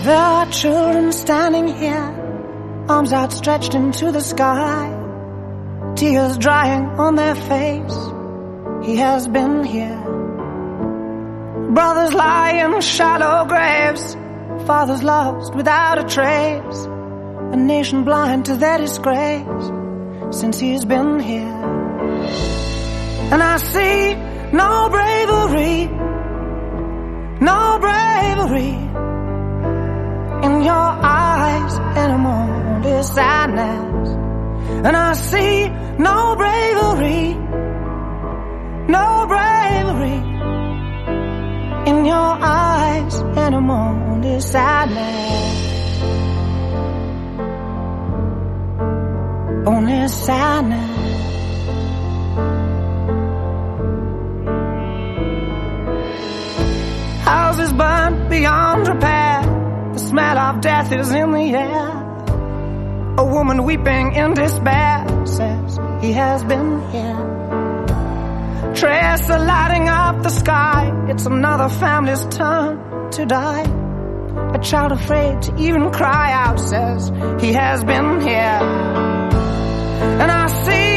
There are children standing here, arms outstretched into the sky, tears drying on their face. He has been here. Brothers lie in shallow graves, fathers lost without a trace, a nation blind to their disgrace since he's been here. And I see no bravery, no bravery in your eyes anymore, only sadness. And I see no bravery, no bravery in your eyes anymore, only sadness, only sadness. Houses burnt beyond repair, the smell of death is in the air. A woman weeping in despair says he has been here. Trails are lighting up the sky, it's another family's turn to die. A child afraid to even cry out says he has been here. And I see